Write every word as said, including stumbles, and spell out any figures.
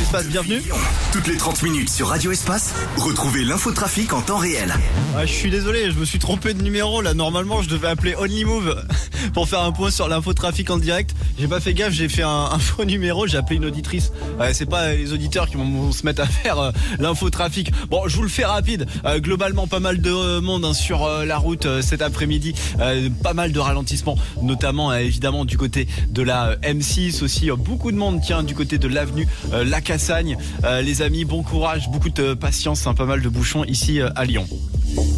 Espace, bienvenue. Toutes les trente minutes sur Radio Espace, retrouvez l'infotrafic en temps réel. Ah, je suis désolé, je me suis trompé de numéro là. Normalement, je devais appeler Only Move pour faire un point sur l'infotrafic en direct. J'ai pas fait gaffe, j'ai fait un, un faux numéro. J'ai appelé une auditrice. Ouais, c'est pas les auditeurs qui vont se mettre à faire euh, l'infotrafic. Bon, je vous le fais rapide. Euh, globalement, pas mal de euh, monde hein, sur euh, la route euh, cet après-midi. Euh, pas mal de ralentissements, notamment euh, évidemment du côté de la euh, M six aussi. Euh, beaucoup de monde, tiens, du côté de l'avenue euh, La Cassagne. Euh, les amis, bon courage, beaucoup de patience, hein, pas mal de bouchons ici euh, à Lyon.